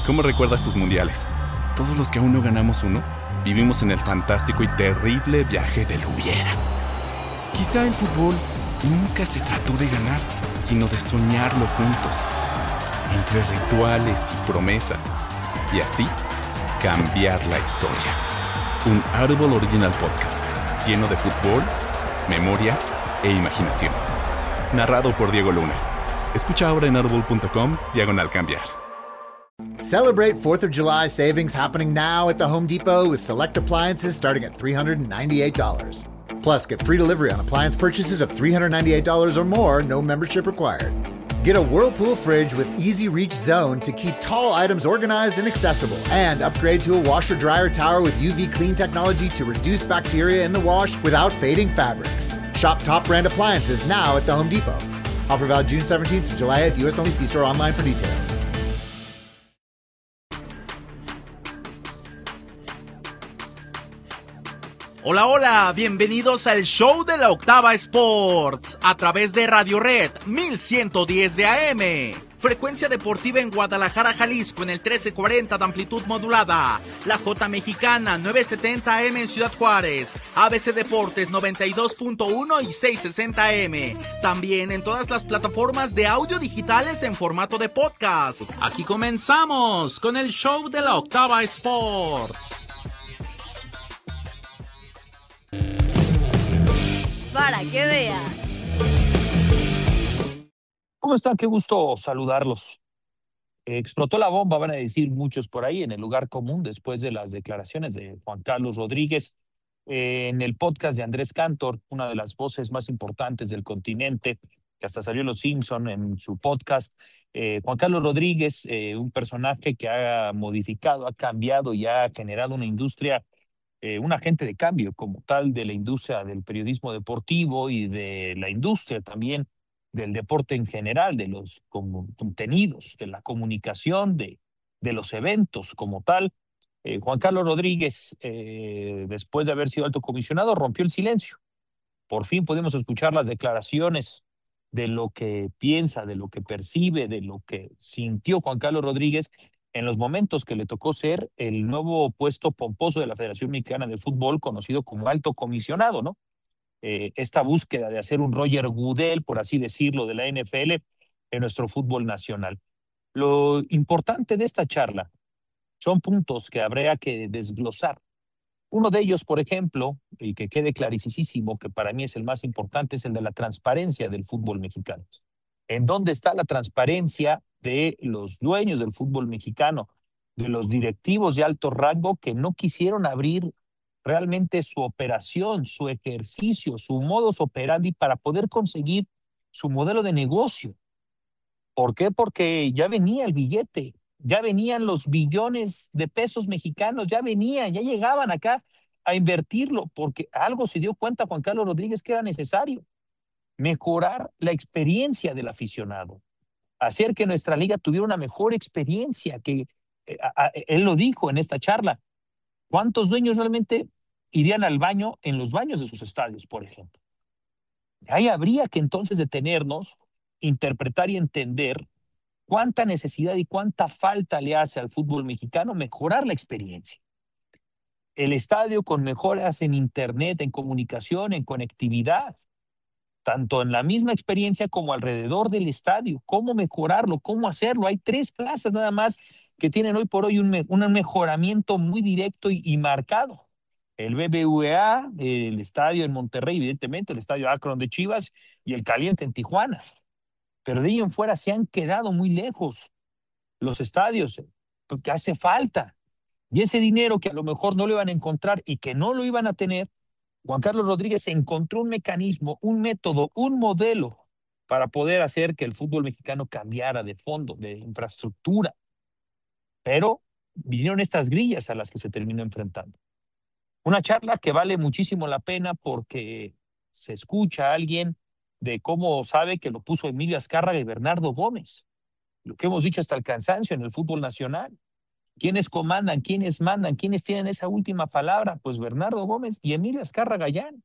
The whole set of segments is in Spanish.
¿Cómo recuerdas tus mundiales? Todos los que aún no ganamos uno, vivimos en el fantástico y terrible viaje del hubiera. Quizá el fútbol nunca se trató de ganar, sino de soñarlo juntos, entre rituales y promesas, y así cambiar la historia. Un Audible Original Podcast, lleno de fútbol, memoria e imaginación. Narrado por Diego Luna. Escucha ahora en audible.com/cambiar. Celebrate 4th of July savings happening now at the Home Depot with select appliances starting at $398. Plus, get free delivery on appliance purchases of $398 or more, no membership required. Get a Whirlpool fridge with easy reach zone to keep tall items organized and accessible. And upgrade to a washer-dryer tower with UV clean technology to reduce bacteria in the wash without fading fabrics. Shop top brand appliances now at the Home Depot. Offer valid June 17th to July 8th. U.S. only. See store online for details. Hola, hola, bienvenidos al show de la Octava Sports, a través de Radio Red 1110 de AM, frecuencia deportiva en Guadalajara, Jalisco en el 1340 de amplitud modulada, la J Mexicana 970 AM en Ciudad Juárez, ABC Deportes 92.1 y 660 AM, también en todas las plataformas de audio digitales en formato de podcast. Aquí comenzamos con el show de la Octava Sports. Para que veas. ¿Cómo están? Qué gusto saludarlos. Explotó la bomba, van a decir muchos por ahí, en el lugar común después de las declaraciones de Juan Carlos Rodríguez en el podcast de Andrés Cantor, una de las voces más importantes del continente, que hasta salió Los Simpson en su podcast. Juan Carlos Rodríguez, un personaje que ha modificado, ha cambiado y ha generado una industria, un agente de cambio como tal de la industria del periodismo deportivo y de la industria también del deporte en general, de los contenidos, de la comunicación, de los eventos como tal. Juan Carlos Rodríguez, después de haber sido alto comisionado, rompió el silencio. Por fin podemos escuchar las declaraciones de lo que piensa, de lo que percibe, de lo que sintió Juan Carlos Rodríguez en los momentos que le tocó ser el nuevo puesto pomposo de la Federación Mexicana de Fútbol, conocido como alto comisionado, ¿no? Esta búsqueda de hacer un Roger Goodell, por así decirlo, de la NFL en nuestro fútbol nacional. Lo importante de esta charla son puntos que habría que desglosar. Uno de ellos, por ejemplo, y que quede clarísimo, que para mí es el más importante, es el de la transparencia del fútbol mexicano. ¿En dónde está la transparencia de los dueños del fútbol mexicano, de los directivos de alto rango que no quisieron abrir realmente su operación, su ejercicio, su modus operandi para poder conseguir su modelo de negocio? ¿Por qué? Porque ya venía el billete, ya venían los billones de pesos mexicanos, ya llegaban acá a invertirlo, porque algo se dio cuenta Juan Carlos Rodríguez que era necesario: mejorar la experiencia del aficionado, hacer que nuestra liga tuviera una mejor experiencia, que él lo dijo en esta charla. ¿Cuántos dueños realmente irían al baño en los baños de sus estadios, por ejemplo? Ahí habría que entonces detenernos, interpretar y entender cuánta necesidad y cuánta falta le hace al fútbol mexicano mejorar la experiencia. El estadio con mejoras en internet, en comunicación, en conectividad, tanto en la misma experiencia como alrededor del estadio. ¿Cómo mejorarlo? ¿Cómo hacerlo? Hay 3 plazas nada más que tienen hoy por hoy un mejoramiento muy directo y marcado. El BBVA, el estadio en Monterrey, evidentemente, el estadio Akron de Chivas y el Caliente en Tijuana. Pero de ahí en fuera se han quedado muy lejos los estadios, porque hace falta. Y ese dinero que a lo mejor no lo iban a encontrar y que no lo iban a tener, Juan Carlos Rodríguez encontró un mecanismo, un método, un modelo para poder hacer que el fútbol mexicano cambiara de fondo, de infraestructura. Pero vinieron estas grillas a las que se terminó enfrentando. Una charla que vale muchísimo la pena porque se escucha a alguien de cómo sabe que lo puso Emilio Azcárraga y Bernardo Gómez. Lo que hemos dicho hasta el cansancio en el fútbol nacional. ¿Quiénes comandan? ¿Quiénes mandan? ¿Quiénes tienen esa última palabra? Pues Bernardo Gómez y Emilio Azcárraga Gallán.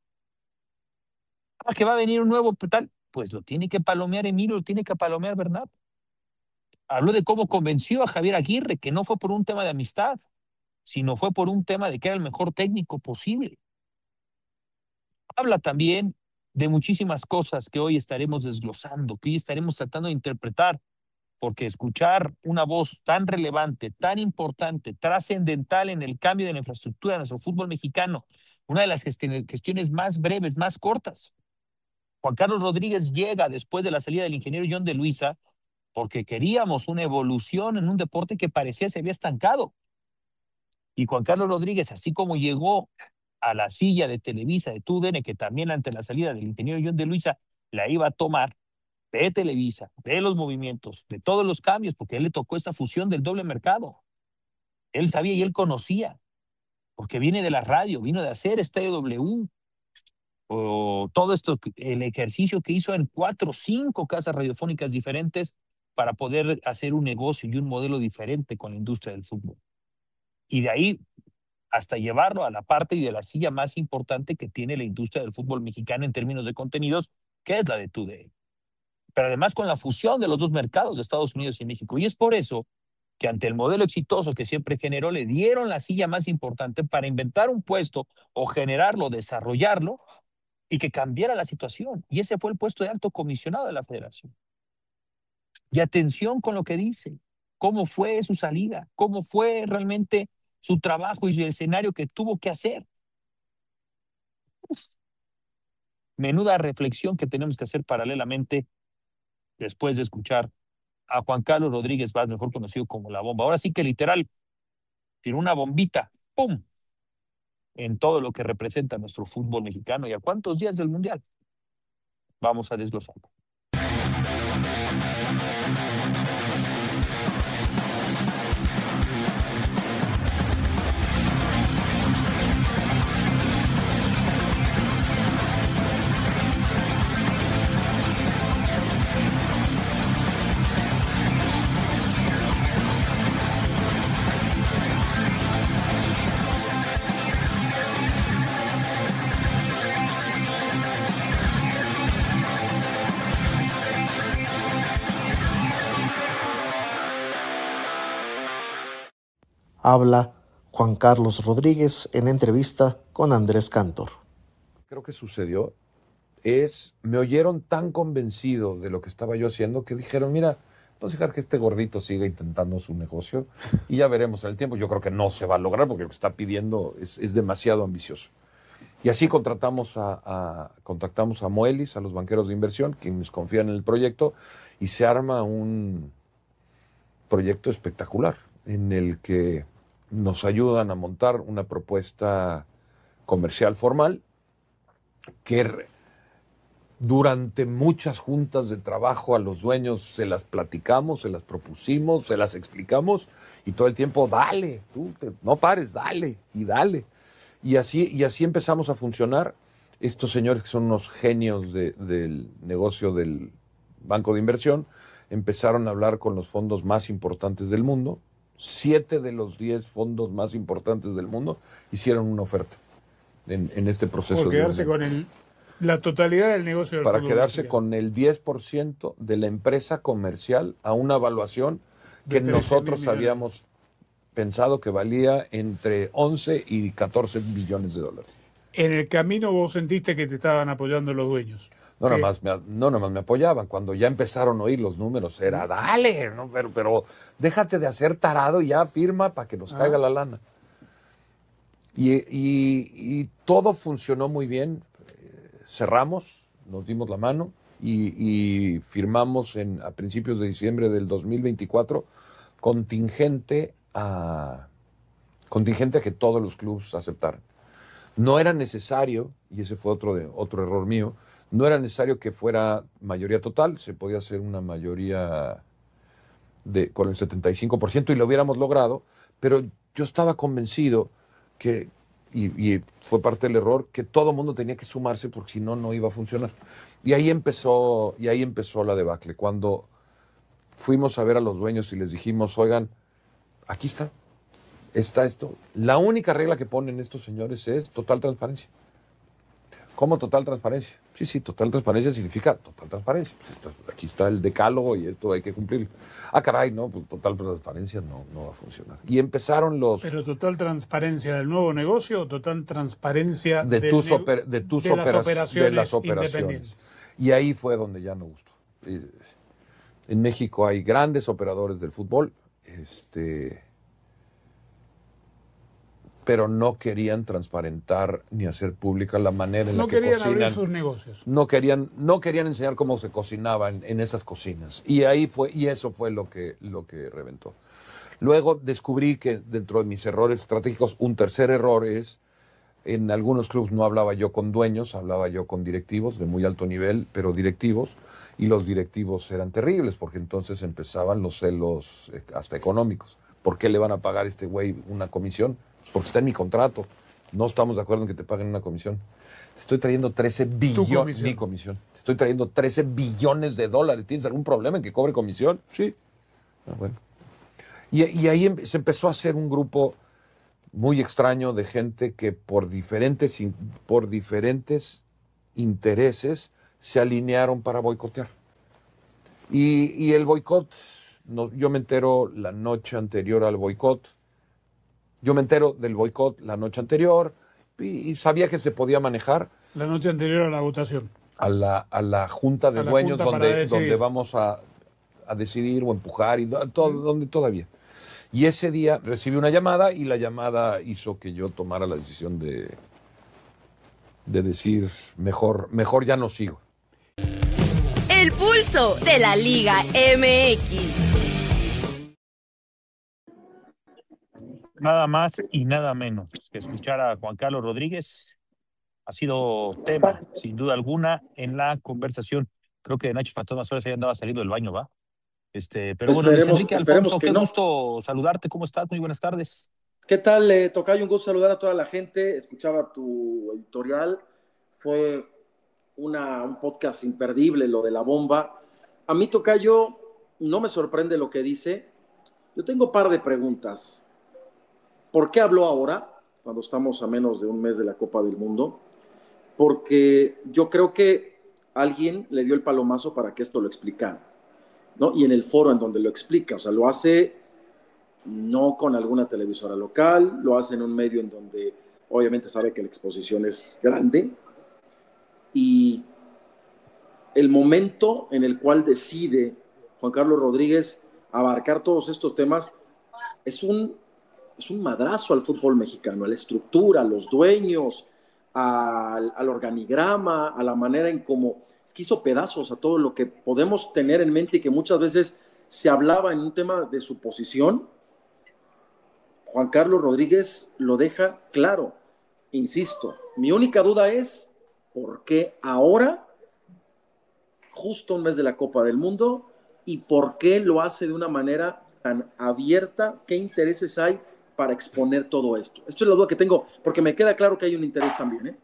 Que va a venir un nuevo tal, pues lo tiene que palomear Emilio, lo tiene que palomear Bernardo. Habló de cómo convenció a Javier Aguirre, que no fue por un tema de amistad, sino fue por un tema de que era el mejor técnico posible. Habla también de muchísimas cosas que hoy estaremos desglosando, que hoy estaremos tratando de interpretar, porque escuchar una voz tan relevante, tan importante, trascendental en el cambio de la infraestructura de nuestro fútbol mexicano, una de las gestiones más breves, más cortas. Juan Carlos Rodríguez llega después de la salida del ingeniero John de Luisa porque queríamos una evolución en un deporte que parecía se había estancado. Y Juan Carlos Rodríguez, así como llegó a la silla de Televisa, de TUDN, que también ante la salida del ingeniero John de Luisa la iba a tomar, de Televisa, de los movimientos, de todos los cambios, porque a él le tocó esta fusión del doble mercado. Él sabía y él conocía, porque viene de la radio, vino de hacer Estadio W, o todo esto, el ejercicio que hizo en 4 o 5 casas radiofónicas diferentes para poder hacer un negocio y un modelo diferente con la industria del fútbol. Y de ahí hasta llevarlo a la parte y de la silla más importante que tiene la industria del fútbol mexicano en términos de contenidos, que es la de TUDN. Pero además con la fusión de los dos mercados de Estados Unidos y México. Y es por eso que ante el modelo exitoso que siempre generó, le dieron la silla más importante para inventar un puesto o generarlo, desarrollarlo y que cambiara la situación. Y ese fue el puesto de alto comisionado de la federación. Y atención con lo que dice, cómo fue su salida, cómo fue realmente su trabajo y el escenario que tuvo que hacer. Uf, menuda reflexión que tenemos que hacer paralelamente después de escuchar a Juan Carlos Rodríguez Vaz, mejor conocido como La Bomba. Ahora sí que literal, tiró una bombita, ¡pum!, en todo lo que representa nuestro fútbol mexicano. ¿Y a cuántos días del Mundial? Vamos a desglosarlo. Habla Juan Carlos Rodríguez en entrevista con Andrés Cantor. Creo que sucedió me oyeron tan convencido de lo que estaba yo haciendo que dijeron, mira, vamos a dejar que este gordito siga intentando su negocio y ya veremos en el tiempo. Yo creo que no se va a lograr porque lo que está pidiendo es demasiado ambicioso. Y así contactamos a Moelis, a los banqueros de inversión, quienes confían en el proyecto, y se arma un proyecto espectacular en el que nos ayudan a montar una propuesta comercial formal que durante muchas juntas de trabajo a los dueños se las platicamos, se las propusimos, se las explicamos y todo el tiempo, dale, tú no pares, dale y dale. Y así empezamos a funcionar. Estos señores que son unos genios del negocio del banco de inversión empezaron a hablar con los fondos más importantes del mundo. 7 de los 10 fondos más importantes del mundo hicieron una oferta en este proceso. Por quedarse con la totalidad del negocio del para quedarse con el 10% de la empresa comercial a una evaluación que nosotros habíamos pensado que valía entre 11 y 14 billones de dólares. En el camino vos sentiste que te estaban apoyando los dueños. No nomás me apoyaban. Cuando ya empezaron a oír los números, era dale, ¿no? pero déjate de hacer tarado y ya firma para que nos caiga la lana. Y todo funcionó muy bien. Cerramos, nos dimos la mano y firmamos a principios de diciembre del 2024 contingente a que todos los clubes aceptaran. No era necesario, y ese fue otro error mío, no era necesario que fuera mayoría total, se podía hacer una mayoría con el 75% y lo hubiéramos logrado, pero yo estaba convencido que, y fue parte del error, que todo el mundo tenía que sumarse porque si no, no iba a funcionar. Y ahí empezó la debacle. Cuando fuimos a ver a los dueños y les dijimos, oigan, aquí está esto. La única regla que ponen estos señores es total transparencia. ¿Cómo total transparencia? Sí, total transparencia significa total transparencia. Pues aquí está el decálogo y esto hay que cumplirlo. Caray, no, pues total transparencia no va a funcionar. Y empezaron los... ¿Pero total transparencia del nuevo negocio o total transparencia de las operaciones independientes? Y ahí fue donde ya no gustó. En México hay grandes operadores del fútbol, pero no querían transparentar ni hacer pública la manera en la que cocinan. No querían abrir sus negocios. No querían enseñar cómo se cocinaba en esas cocinas. Y eso fue lo que reventó. Luego descubrí que dentro de mis errores estratégicos, un tercer error es, en algunos clubes no hablaba yo con dueños, hablaba yo con directivos de muy alto nivel, pero directivos, y los directivos eran terribles, porque entonces empezaban los celos hasta económicos. ¿Por qué le van a pagar a este güey una comisión? Pues porque está en mi contrato. No estamos de acuerdo en que te paguen una comisión. Estoy trayendo 13 billones. Mi comisión. Estoy trayendo 13 billones de dólares. ¿Tienes algún problema en que cobre comisión? Sí. Bueno. Y ahí se empezó a hacer un grupo muy extraño de gente que por diferentes intereses se alinearon para boicotear. Y el boicot, yo me entero la noche anterior al boicot. Yo me entero del boicot la noche anterior y sabía que se podía manejar. La noche anterior a la votación. A la junta de dueños donde vamos a decidir o empujar y donde todavía. Y ese día recibí una llamada y la llamada hizo que yo tomara la decisión de decir mejor ya no sigo. El pulso de la Liga MX. Nada más y nada menos que escuchar a Juan Carlos Rodríguez ha sido tema, sin duda alguna, en la conversación. Creo que Nacho Fantasma Suárez ya andaba saliendo del baño, ¿va? Pero bueno, Luis Enrique Alfonso, qué gusto saludarte. ¿Cómo estás? Muy buenas tardes. ¿Qué tal, Tocayo? Un gusto saludar a toda la gente. Escuchaba tu editorial. Fue un podcast imperdible, lo de la bomba. A mí, Tocayo, no me sorprende lo que dice. Yo tengo un par de preguntas. ¿Por qué habló ahora, cuando estamos a menos de un mes de la Copa del Mundo? Porque yo creo que alguien le dio el palomazo para que esto lo explicara, ¿no? Y en el foro en donde lo explica, o sea, lo hace no con alguna televisora local, lo hace en un medio en donde obviamente sabe que la exposición es grande, y el momento en el cual decide Juan Carlos Rodríguez abarcar todos estos temas es un madrazo al fútbol mexicano, a la estructura, a los dueños, al organigrama, a la manera en cómo es que hizo pedazos a todo lo que podemos tener en mente y que muchas veces se hablaba en un tema de suposición. Juan Carlos Rodríguez lo deja claro. Insisto, mi única duda es ¿por qué ahora, justo un mes de la Copa del Mundo, y por qué lo hace de una manera tan abierta? ¿Qué intereses hay para exponer todo esto? Esto es la duda que tengo, porque me queda claro que hay un interés también, ¿eh?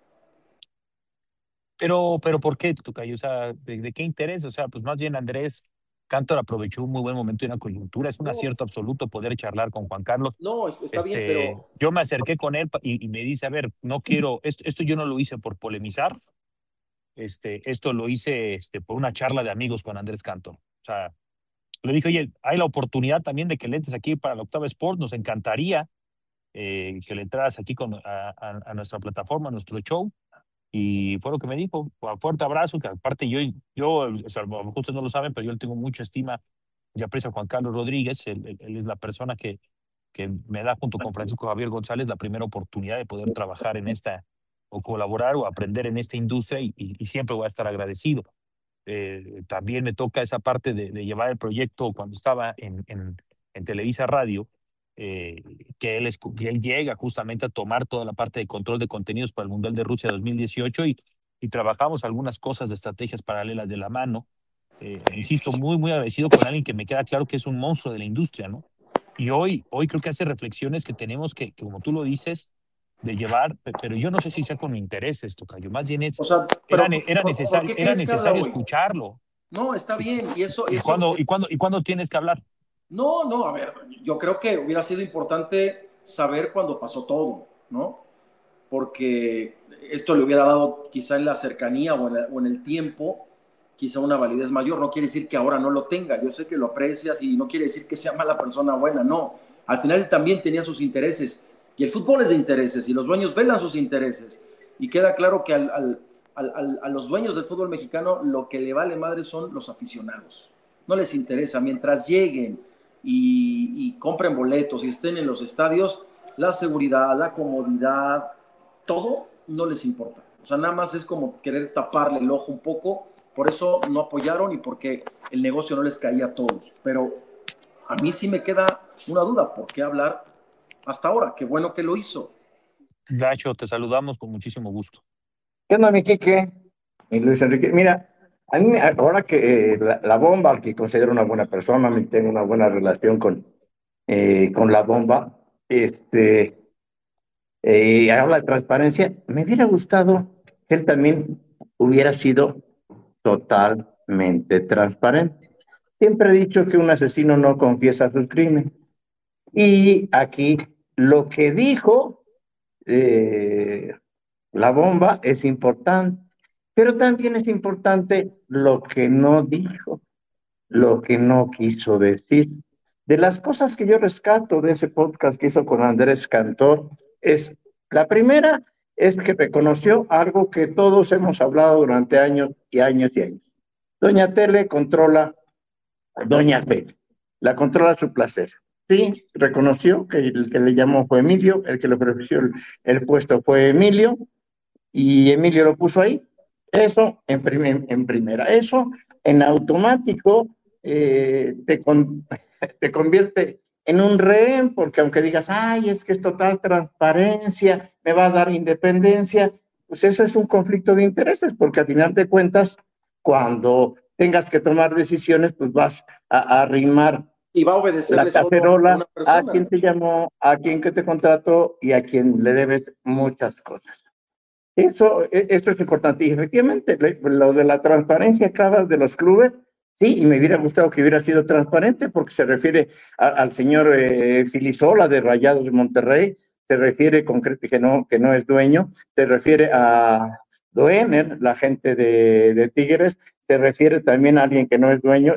Pero ¿por qué, Tocayo? O sea, ¿de qué interés? O sea, pues más bien Andrés Cantor aprovechó un muy buen momento y una coyuntura. Es un acierto absoluto poder charlar con Juan Carlos. No, está bien, pero... Yo me acerqué con él y me dice, a ver, no quiero... Esto yo no lo hice por polemizar. Esto lo hice por una charla de amigos con Andrés Cantor. O sea, le dije, oye, hay la oportunidad también de que le entres aquí para la Octava Sport. Nos encantaría que le entraras aquí a nuestra plataforma, a nuestro show. Y fue lo que me dijo. Un fuerte abrazo, que aparte yo o sea, ustedes no lo saben, pero yo le tengo mucha estima y aprecio a Juan Carlos Rodríguez. Él es la persona que me da, junto con Francisco Javier González, la primera oportunidad de poder trabajar en esta, o colaborar o aprender en esta industria, y siempre voy a estar agradecido. También me toca esa parte de llevar el proyecto cuando estaba en Televisa Radio, que él llega justamente a tomar toda la parte de control de contenidos para el Mundial de Rusia 2018 y trabajamos algunas cosas de estrategias paralelas de la mano. Insisto, muy, muy agradecido con alguien que me queda claro que es un monstruo de la industria, ¿no? Y hoy creo que hace reflexiones que tenemos que, como tú lo dices, de llevar, pero yo no sé si sea con intereses, Tocayo. Más bien era necesario escucharlo. No, está bien. ¿Y cuándo tienes que hablar? No, a ver, yo creo que hubiera sido importante saber cuándo pasó todo, ¿no? porque esto le hubiera dado quizá en la cercanía o en el tiempo, quizá una validez mayor. No quiere decir que ahora no lo tenga. Yo sé que lo aprecias y no quiere decir que sea mala persona buena, no. Al final él también tenía sus intereses y el fútbol es de intereses y los dueños velan sus intereses. Y queda claro que a los dueños del fútbol mexicano lo que le vale madre son los aficionados. No les interesa. Mientras lleguen y compren boletos y estén en los estadios, la seguridad, la comodidad, todo no les importa. O sea, nada más es como querer taparle el ojo un poco. Por eso no apoyaron y porque el negocio no les caía a todos. Pero a mí sí me queda una duda. ¿Por qué hablar hasta ahora? Qué bueno que lo hizo. Gacho, te saludamos con muchísimo gusto. ¿Qué onda, mi Quique? Mi Luis Enrique. Mira, a mí, ahora que la Bomba, al que considero una buena persona, me tengo una buena relación con la Bomba, habla de transparencia, me hubiera gustado que él también hubiera sido totalmente transparente. Siempre he dicho que un asesino no confiesa sus crímenes. Y aquí lo que dijo la Bomba es importante, pero también es importante lo que no dijo, lo que no quiso decir. De las cosas que yo rescato de ese podcast que hizo con Andrés Cantor, la primera es que reconoció algo que todos hemos hablado durante años y años y años. Doña Tele controla Doña Fe, la controla a su placer. Sí, reconoció que el que le llamó fue Emilio, el que le ofreció el puesto fue Emilio, y Emilio lo puso ahí. Eso en primera. Eso en automático te convierte en un rehén, porque aunque digas, ay, es que es total transparencia, me va a dar independencia, pues eso es un conflicto de intereses, porque al final de cuentas, cuando tengas que tomar decisiones, pues vas a arrimar y va a obedecerle la cacerola a una persona, a quien te llamó, a quien que te contrató y a quien le debes muchas cosas. Eso es importante. Y efectivamente, lo de la transparencia cada de los clubes, sí, y me hubiera gustado que hubiera sido transparente, porque se refiere al señor Filisola de Rayados de Monterrey, se refiere concretamente que no es dueño, se refiere a Doener, la gente de Tigres, se refiere también a alguien que no es dueño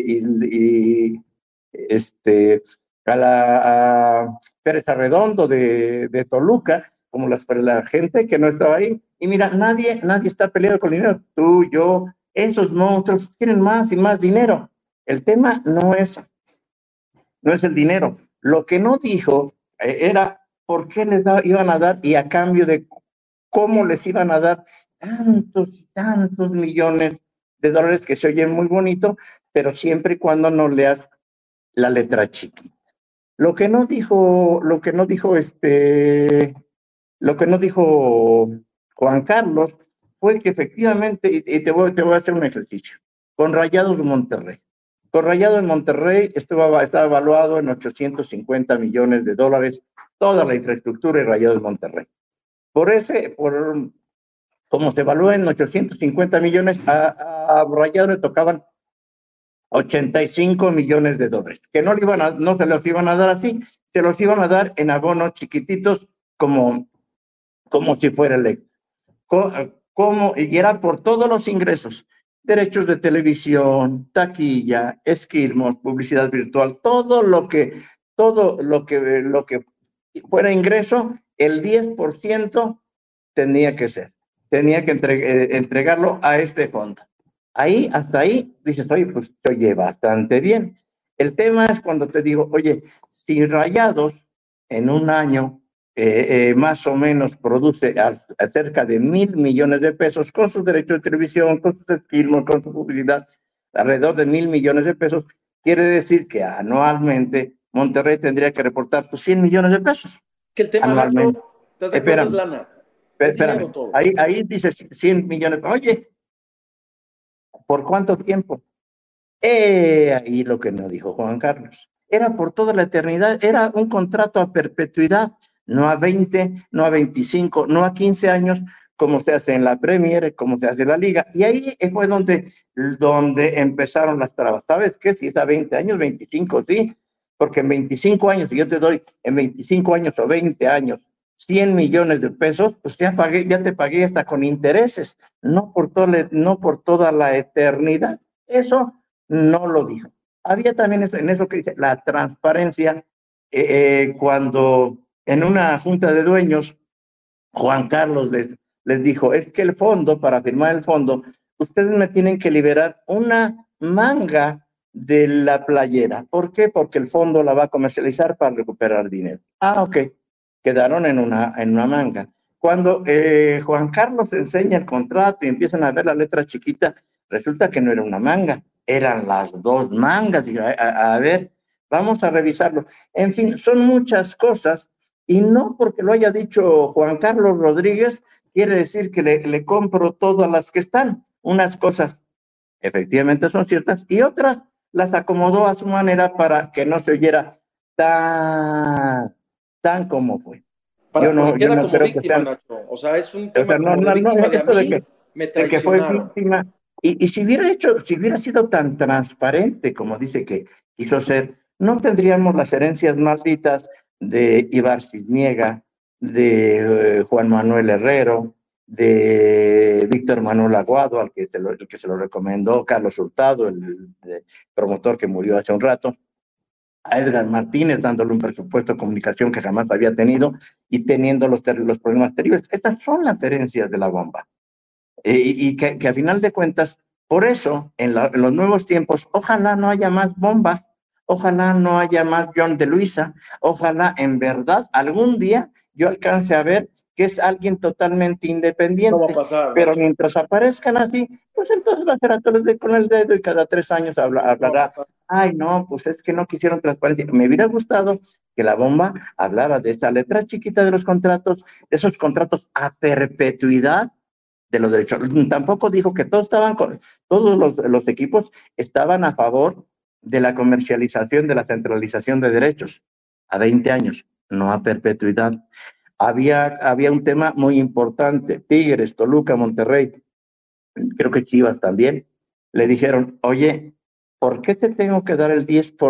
a Pérez Arredondo de Toluca, como la gente que no estaba ahí. Y mira, nadie está peleado con dinero. Tú, yo, esos monstruos quieren más y más dinero. El tema no es el dinero. Lo que no dijo era por qué les iban a dar y a cambio de cómo les iban a dar tantos y tantos millones de dólares, que se oyen muy bonito, pero siempre y cuando no leas la letra chiquita. Lo que no dijo Juan Carlos fue que efectivamente, y te voy a hacer un ejercicio, con Rayados de Monterrey. Con Rayados de Monterrey estaba evaluado en 850 millones de dólares toda la infraestructura de Rayados de Monterrey. Como se evaluó en 850 millones, a Rayados le tocaban 85 millones de dólares, que no se los iban a dar así, se los iban a dar en abonos chiquititos como si fuera electo. Y era por todos los ingresos, derechos de televisión, taquilla, esquilmos, publicidad virtual, todo lo que fuera ingreso, el 10% tenía que entregarlo a este fondo. Hasta ahí dices, oye, pues se oye bastante bien. El tema es cuando te digo, oye, si Rayados en un año más o menos produce cerca de 1,000 millones de pesos con sus derechos de televisión, con sus esquilmos, con su publicidad, alrededor de 1,000 millones de pesos, quiere decir que anualmente Monterrey tendría que reportar 100 millones de pesos. Que el tema anualmente. es lana. Espérame. Ahí dice 100 millones. Oye, ¿por cuánto tiempo? Ahí lo que no dijo Juan Carlos. Era por toda la eternidad, era un contrato a perpetuidad, no a 20, no a 25, no a 15 años, como se hace en la Premier, como se hace en la Liga. Y ahí fue donde empezaron las trabas. ¿Sabes qué? Si es a 20 años, 25, sí, porque en 25 años, si yo te doy en 25 años o 20 años 100 millones de pesos, pues ya te pagué hasta con intereses, no por toda la eternidad. Eso no lo dijo. Había también en eso que dice la transparencia, cuando en una junta de dueños, Juan Carlos les dijo, es que el fondo, para firmar el fondo, ustedes me tienen que liberar una manga de la playera. ¿Por qué? Porque el fondo la va a comercializar para recuperar dinero. Ah, ok. Quedaron en una manga. Cuando Juan Carlos enseña el contrato y empiezan a ver la letra chiquita, resulta que no era una manga, eran las 2 mangas. Y a ver, vamos a revisarlo. En fin, son muchas cosas, y no porque lo haya dicho Juan Carlos Rodríguez, quiere decir que le compro todas las que están. Unas cosas efectivamente son ciertas y otras las acomodó a su manera para que no se oyera tan como fue. Yo no como creo víctima, que sean, Nacho. O sea, es un tema como de víctima de a mí, me traicionaron. De que fue víctima. Y si hubiera sido tan transparente como dice que quiso ser, no tendríamos las herencias malditas de Ibar Cisniega, de Juan Manuel Herrero, de Víctor Manuel Aguado, el que se lo recomendó Carlos Hurtado, el promotor que murió hace un rato, a Edgar Martínez dándole un presupuesto de comunicación que jamás había tenido y teniendo los problemas terribles. Estas son las herencias de la bomba. Y que a final de cuentas, por eso, en los nuevos tiempos, ojalá no haya más bombas, ojalá no haya más John de Luisa, ojalá en verdad algún día yo alcance a ver que es alguien totalmente independiente. No va a pasar, pero mientras aparezcan así, pues entonces va a ser a todos con el dedo y cada 3 años hablará, ay no, pues es que no quisieron transparencia. Me hubiera gustado que la bomba hablara de esta letra chiquita de los contratos, de esos contratos a perpetuidad de los derechos. Tampoco dijo que todos los equipos estaban a favor de la comercialización, de la centralización de derechos a 20 años, no a perpetuidad. Había un tema muy importante, Tigres, Toluca, Monterrey, creo que Chivas también, le dijeron, oye, ¿por qué te tengo que dar el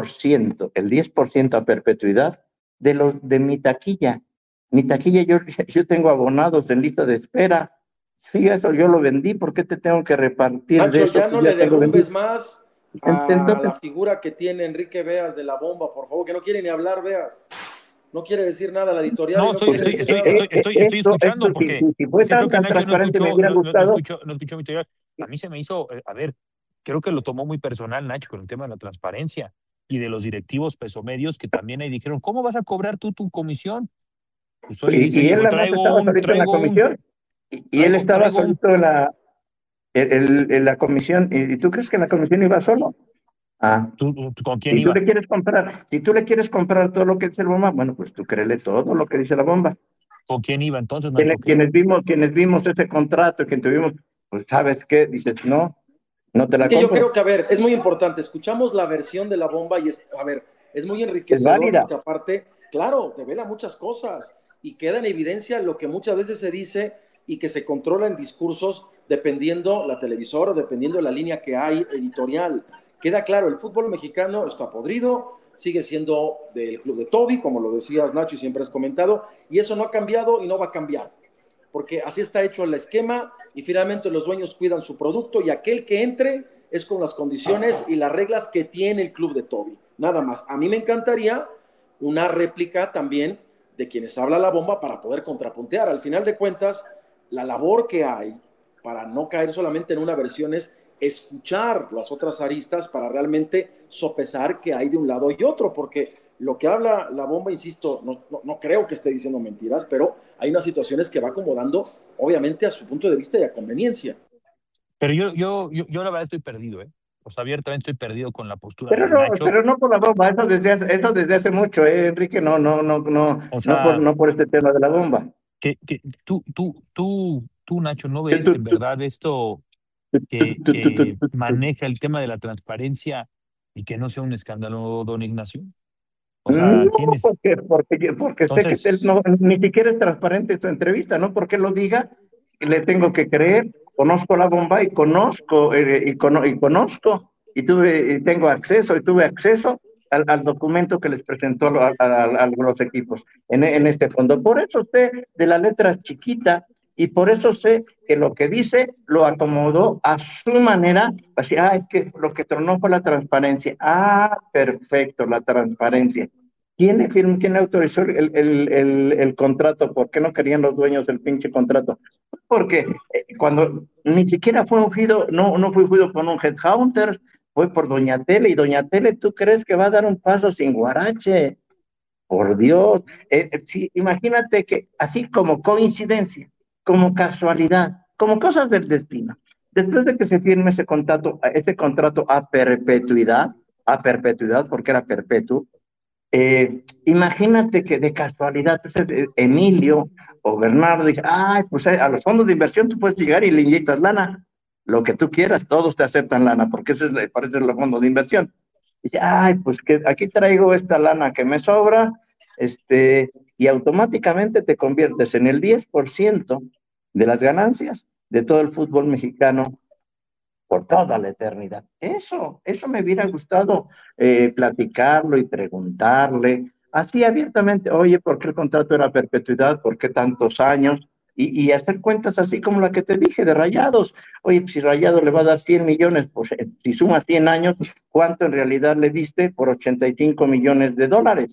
10% a perpetuidad de mi taquilla? Mi taquilla, yo tengo abonados en lista de espera. Sí, eso yo lo vendí, ¿por qué te tengo que repartir Nacho, de eso? ya no le derrumbes más a la figura que tiene Enrique Veas de la bomba, por favor, que no quiere ni hablar, Veas. No quiere decir nada la editorial. No, estoy escuchando porque si fue tan transparente me hubiera gustado. No escuchó mi teoría. A mí se me hizo, a ver, creo que lo tomó muy personal Nacho con el tema de la transparencia y de los directivos pesomedios que también ahí dijeron, ¿cómo vas a cobrar tú tu comisión? Pues hoy y él estaba solito en la comisión. Y él estaba solito en la comisión. ¿Y tú crees que en la comisión iba solo? ¿Tú con quién iba? Si tú le quieres comprar todo lo que dice la bomba, bueno, pues tú créele todo lo que dice la bomba. ¿Con quién iba entonces? Quienes vimos ese contrato, quien tuvimos, pues ¿sabes qué? Dices, no te la compro. Yo creo que, a ver, es muy importante. Escuchamos la versión de la bomba y es muy enriquecedor porque aparte, claro, devela muchas cosas y queda en evidencia lo que muchas veces se dice y que se controla en discursos dependiendo la televisora, dependiendo la línea que hay editorial. Queda claro, el fútbol mexicano está podrido, sigue siendo del club de Toby, como lo decías Nacho y siempre has comentado, y eso no ha cambiado y no va a cambiar, porque así está hecho el esquema y finalmente los dueños cuidan su producto y aquel que entre es con las condiciones y las reglas que tiene el club de Toby, nada más. A mí me encantaría una réplica también de quienes habla la bomba para poder contrapuntear. Al final de cuentas, la labor que hay para no caer solamente en una versión es escuchar las otras aristas para realmente sopesar qué hay de un lado y otro, porque lo que habla la bomba, insisto, no creo que esté diciendo mentiras, pero hay unas situaciones que va acomodando, obviamente, a su punto de vista y a conveniencia. Pero yo la verdad estoy perdido, O sea, abiertamente estoy perdido con la postura pero de Nacho. Pero no por la bomba, eso desde hace mucho, Enrique, no, o sea, no por este tema de la bomba. Que tú, Nacho, ¿no ves en verdad esto que maneja el tema de la transparencia y que no sea un escándalo, don Ignacio? O sea, no, ¿quién es? Porque entonces, sé que él ni siquiera es transparente en su entrevista, ¿no? Porque lo diga, le tengo que creer. Conozco la bomba y conozco, y tengo acceso, y tuve acceso al documento que les presentó a los equipos en este fondo. Por eso sé de la letra chiquita y por eso sé que lo que dice lo acomodó a su manera. Así, es que lo que tronó fue la transparencia. Perfecto, la transparencia. ¿Quién autorizó el contrato? ¿Por qué no querían los dueños el pinche contrato? Porque cuando ni siquiera fue ungido, no fue ungido por un headhunter, fue por Doña Tele, y Doña Tele, ¿tú crees que va a dar un paso sin guarache? Por Dios. Sí, imagínate que así como coincidencia, como casualidad, como cosas del destino, después de que se firme ese contrato a perpetuidad, porque era perpetuo, imagínate que de casualidad Emilio o Bernardo dice, pues a los fondos de inversión tú puedes llegar y le inyectas lana, lo que tú quieras, todos te aceptan lana, porque eso parece los fondos de inversión. Y dice, pues que aquí traigo esta lana que me sobra, y automáticamente te conviertes en el 10% de las ganancias de todo el fútbol mexicano por toda la eternidad. Eso me hubiera gustado platicarlo y preguntarle, así abiertamente, oye, ¿por qué el contrato era perpetuidad? ¿Por qué tantos años? Y hacer cuentas así como la que te dije de Rayados. Oye, pues si Rayados le va a dar 100 millones, pues si sumas 100 años, ¿cuánto en realidad le diste por 85 millones de dólares?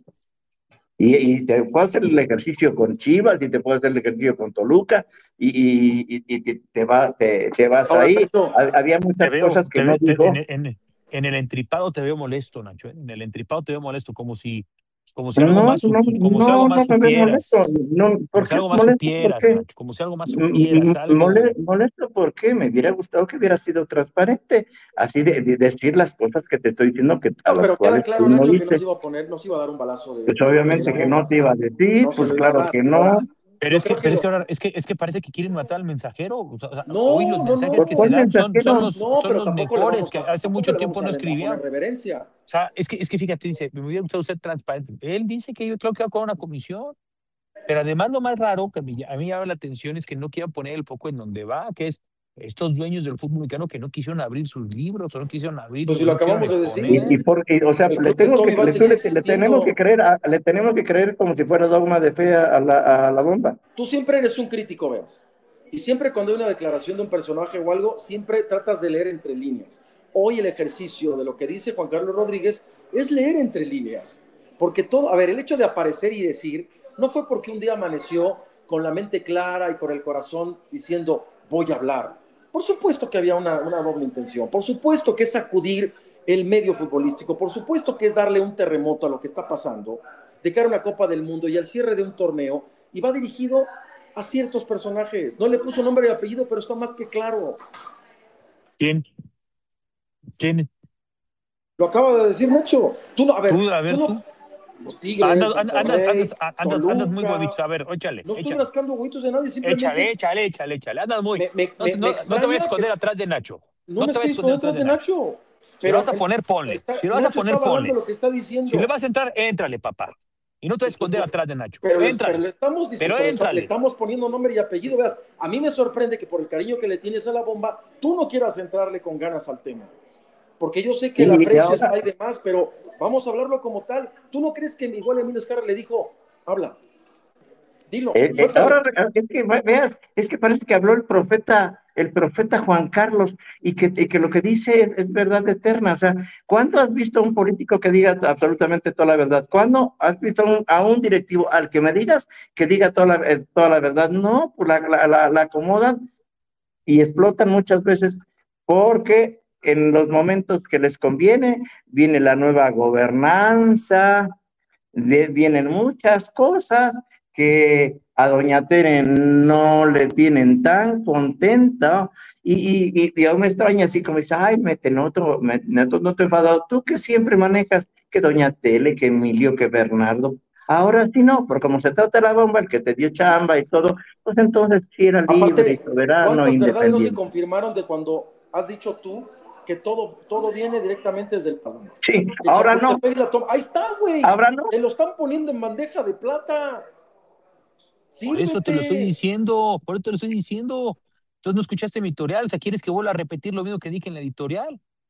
Y te puedes hacer el ejercicio con Chivas, y te puedes hacer el ejercicio con Toluca, y te vas Ahora, ahí. Nacho, Había muchas cosas que no dijo. En el entripado te veo molesto, Nacho. En el entripado te veo molesto, como si algo más, como si algo más No me veo molesto. supieras. ¿Por Como si qué algo más molesto? ¿Por supieras, qué? Nacho. Como si algo más supieras, algo. Molesto porque me hubiera gustado que hubiera sido transparente, así de decir las cosas que te estoy diciendo, que a No, las pero queda cuales claro, tú no Nacho, que no dices. se iba a poner, no se iba a dar un balazo Pues de obviamente la que no bomba. te iba a decir, No se pues lo iba a claro dar. que no. Ahora, Pero yo es que, creo que ahora, es que parece que quieren matar al mensajero. Hoy los no, mensajes que se ¿Cuál dan mensajero? no, son pero los mejores, que hace tampoco mucho le tiempo vamos no a poner escribían. reverencia. O sea, es que fíjate, dice, me hubiera gustado ser transparente. Él dice que yo creo que va con una comisión. Pero además lo más raro que a mí llama la atención es que no quieran poner el foco en donde va, que es estos dueños del fútbol mexicano que no quisieron abrir sus libros o no quisieron Pues si abrirlos, lo no quisieron acabamos de exponer. decir, O sea, el club de Toby va a seguir existiendo. le tenemos que creer como si fuera dogma de fe a la bomba. Tú siempre eres un crítico, ¿ves? Y siempre cuando hay una declaración de un personaje o algo, siempre tratas de leer entre líneas. Hoy el ejercicio de lo que dice Juan Carlos Rodríguez es leer entre líneas. Porque todo, a ver, el hecho de aparecer y decir, no fue porque un día amaneció con la mente clara y con el corazón diciendo, voy a hablar. Por supuesto que había una doble intención. Por supuesto que es sacudir el medio futbolístico. Por supuesto que es darle un terremoto a lo que está pasando de cara a una Copa del Mundo y al cierre de un torneo. Y va dirigido a ciertos personajes. No le puso nombre y apellido, pero está más que claro. ¿Quién? Lo acaba de decir mucho. Tú no, a ver, tú. Los Tigres, Andas muy huevitos. A ver, échale. No estoy rascando huevitos de nadie, simplemente. Échale. Andas muy. No te vayas a esconder atrás de Nacho. No me estoy escondiendo atrás de Nacho. Si lo vas a poner, ponle. Si lo vas a poner, ponle. Lo que está diciendo. Si le vas a entrar, éntrale, papá. Y no te vayas a esconder atrás de Nacho. Pero le estamos diciendo, le estamos poniendo nombre y apellido. Veas, a mí me sorprende que por el cariño que le tienes a la bomba, tú no quieras entrarle con ganas al tema. Porque yo sé que el aprecio está ahí de más, pero vamos a hablarlo como tal. ¿Tú no crees que igual Emilio Azcárraga le dijo, habla? Dilo. Ahora es que veas, es que parece que habló el profeta Juan Carlos, y que lo que dice es verdad eterna. O sea, ¿cuándo has visto a un político que diga absolutamente toda la verdad? ¿Cuándo has visto a un directivo al que me digas que diga toda la verdad? No, pues la acomodan y explotan muchas veces porque en los momentos que les conviene viene la nueva gobernanza, vienen muchas cosas que a doña Tere no le tienen tan contenta, y yo me extraña así como dice, ay, no te enfadado, tú que siempre manejas que doña Tele, que Emilio, que Bernardo, ahora sí no, porque como se trata de la bomba, el que te dio chamba y todo, pues entonces sí era libre y soberano, ¿cuántas verdades no se independiente. confirmaron de cuando has dicho tú que todo viene directamente desde el Paloma? Sí, ahora no. Ahí está, güey. Ahora no. Te lo están poniendo en bandeja de plata. Por eso te lo estoy diciendo. Entonces no escuchaste mi editorial. O sea, ¿quieres que vuelva a repetir lo mismo que dije en la editorial?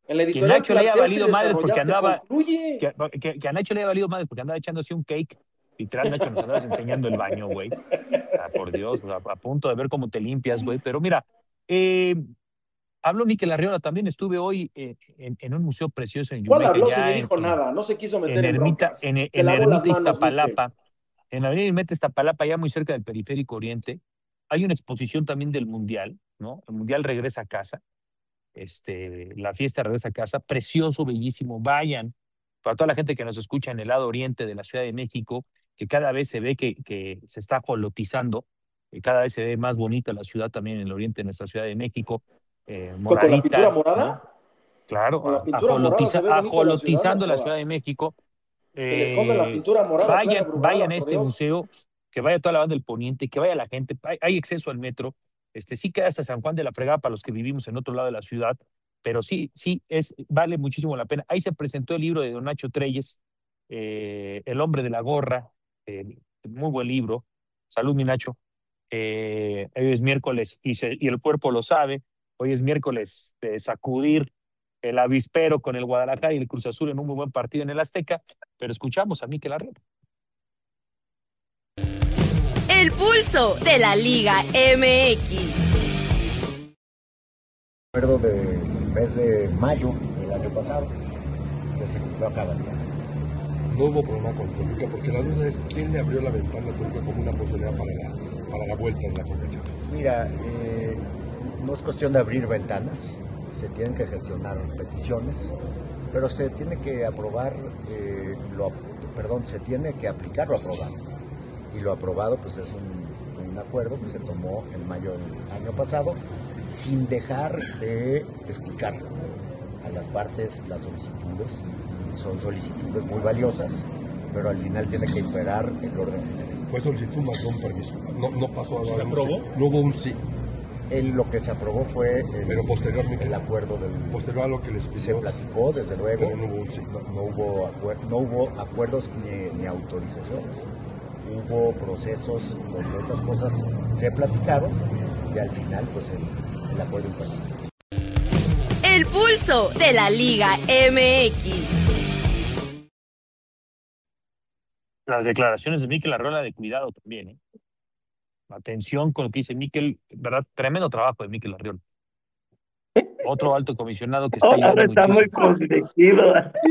En la Que editorial Nacho le haya planteaste y valido madres porque desarrollaste, andaba, concluye. que a Nacho le haya valido madres porque andaba echándose un cake. Literal, Nacho, nos andabas enseñando el baño, güey. Por Dios, a punto de ver cómo te limpias, güey. Pero mira, habló Mikel Arriola también. Estuve hoy en un museo precioso en ¿Cuál Yumeque, habló si ya ni dijo nada? No se quiso meter en Ermita, broncas. en Se lavó las Ermita manos, Mikel. Iztapalapa. En la avenida Ermita Iztapalapa, ya muy cerca del Periférico Oriente, hay una exposición también del Mundial, ¿no? El Mundial regresa a casa. La fiesta regresa a casa. Precioso, bellísimo. Vayan. Para toda la gente que nos escucha en el lado oriente de la Ciudad de México, que cada vez se ve que se está ajolotizando, cada vez se ve más bonita la ciudad también en el oriente de nuestra Ciudad de México. ¿Con la pintura Moradita, morada? ¿no? Claro, Con la pintura morada se ve bonita ajolotizando la la Ciudad de jodas. México. Que le escondan la pintura morada, Clara Brugada, Vayan a por este Dios. museo, que vaya toda la banda del Poniente, que vaya la gente. Hay acceso al metro. Sí queda hasta San Juan de la Fregada para los que vivimos en otro lado de la ciudad, pero sí, vale muchísimo la pena. Ahí se presentó el libro de don Nacho Treyes, El hombre de la gorra, muy buen libro. Salud, mi Nacho. Hoy es miércoles y el cuerpo lo sabe. Hoy es miércoles de sacudir el avispero con el Guadalajara y el Cruz Azul en un muy buen partido en el Azteca, pero escuchamos a Mikel Arriola. El pulso de la Liga MX. Recuerdo del mes de mayo del año pasado, que se cumplió a cabalidad. No hubo problema con Toluca, porque la duda es quién le abrió la ventana a Toluca como una posibilidad para la vuelta de la Conca Champions. Mira, no es cuestión de abrir ventanas, se tienen que gestionar peticiones, pero se tiene que aprobar, se tiene que aplicar lo aprobado. Y lo aprobado pues es un acuerdo que se tomó en mayo del año pasado, sin dejar de escuchar a las partes las solicitudes. Son solicitudes muy valiosas, pero al final tiene que imperar el orden general. Fue solicitud más no un permiso, no pasó a ¿Se aprobó? No hubo un sí. Lo que se aprobó fue pero posteriormente el acuerdo posterior a lo que les pidió. Se platicó, desde luego, pero no hubo un sí. No hubo acuerdos ni autorizaciones. Hubo procesos donde esas cosas se han platicado y al final pues el acuerdo imperó. El pulso de la Liga MX. Las declaraciones de Mikel Arriola de cuidado también, ¿eh? Atención con lo que dice Mikel, ¿verdad? Tremendo trabajo de Mikel Arriola. Otro alto comisionado que está Ahora está muy conflictivo.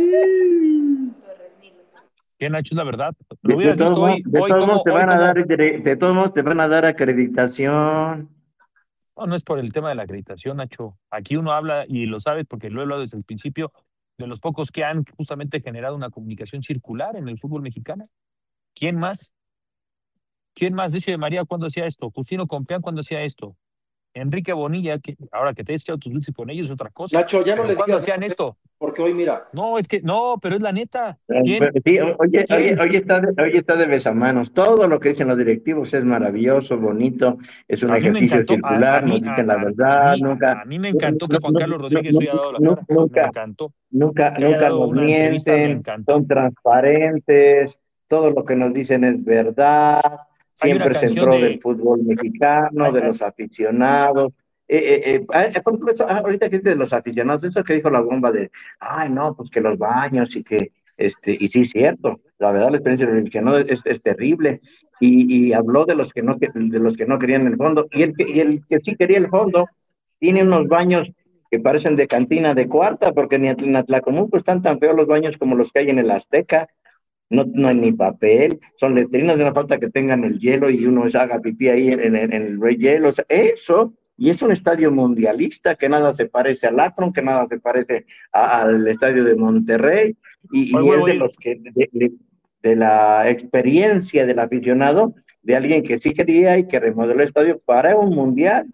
¿Qué, Nacho? Es la verdad. Lo hubieras visto hoy. De todos modos te van a dar acreditación. No es por el tema de la acreditación, Nacho. Aquí uno habla, y lo sabes porque lo he hablado desde el principio, de los pocos que han justamente generado una comunicación circular en el fútbol mexicano. ¿Quién más? ¿Quién más? Decio de María, ¿cuándo hacía esto? Justino Compeán, ¿cuándo hacía esto? Enrique Bonilla, que ahora que te has echado tus dulces con ellos es otra cosa. Nacho, ya no le ¿cuándo digas hacían esto? Porque hoy mira. No, pero es la neta. Sí, hoy está de besamanos. Todo lo que dicen los directivos es maravilloso, bonito, es un ejercicio circular, nos dicen la verdad. A mí me encantó que Juan Carlos Rodríguez hoy haya dado la cara. Me encantó. Nunca nos mienten, son transparentes, todo lo que nos dicen es verdad, siempre se entró del fútbol mexicano, de los aficionados. Ahorita que dice de los aficionados, eso que dijo la bomba de, no, pues que los baños y que, y sí es cierto, la verdad la experiencia del aficionado es terrible, y habló de los que no querían el fondo, y el que sí quería el fondo, tiene unos baños que parecen de cantina de cuarta, porque ni en Atlacomulco están tan feos los baños como los que hay en el Azteca. No hay ni papel, son letrinas, de una falta que tengan el hielo y uno haga pipí ahí en el hielo, o sea, eso, y es un estadio mundialista que nada se parece al Akron, que nada se parece al estadio de Monterrey, y es de los que, de la experiencia del aficionado, de alguien que sí quería y que remodeló el estadio para un mundial.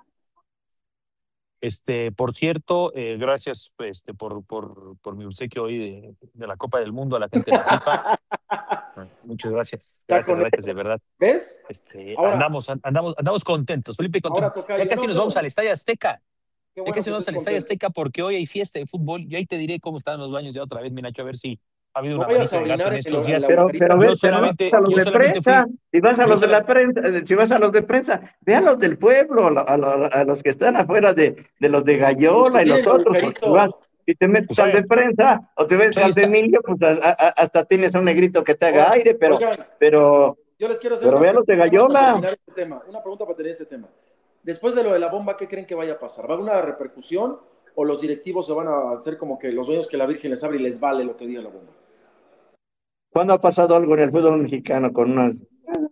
Por cierto, gracias por mi obsequio hoy de la Copa del Mundo a la gente de la FIFA. Muchas gracias. Gracias, de verdad. ¿Ves? Ahora, andamos contentos. Felipe, contentos. Ya casi nos vamos al Estadio Azteca. Ya casi nos vamos al Estadio Azteca porque hoy hay fiesta de fútbol y ahí te diré cómo están los baños ya otra vez, mi Nacho, a ver si ha habido una manita de gato en estos días. Pero vas a los de prensa, si vas a los de la prensa, si vas a los de prensa, ve a los del pueblo, a los que están afuera de los de Gallola y los otros, Si te metes al de prensa o te metes al de Emilio, pues hasta tienes a un negrito que te haga aire, pero yo les quiero hacer véalo de Gallola. Una pregunta para terminar este tema. Después de lo de la bomba, ¿qué creen que vaya a pasar? ¿Va a haber una repercusión o los directivos se van a hacer como que los dueños que la Virgen les abre y les vale lo que diga la bomba? ¿Cuándo ha pasado algo en el fútbol mexicano con unas...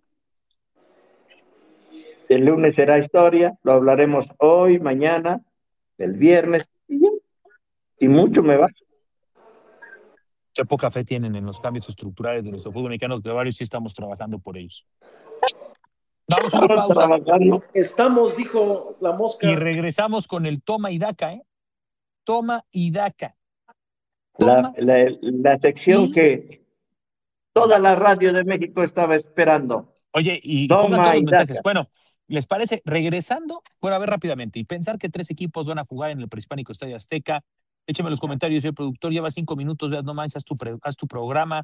El lunes será historia, lo hablaremos hoy, mañana, el viernes, y mucho me va. Qué poca fe tienen en los cambios estructurales de nuestro fútbol mexicano, que varios sí estamos trabajando por ellos. Vamos a una pausa. Estamos, dijo la mosca. Y regresamos con el toma y daca, ¿eh? Toma y daca. La sección que toda la radio de México estaba esperando. Oye, y pongan todos los mensajes. Bueno, ¿les parece? Regresando, bueno, a ver rápidamente, y pensar que 3 equipos van a jugar en el Prehispánico Estadio Azteca. Écheme los comentarios, el productor lleva 5 minutos, veas, no manches, haz tu programa.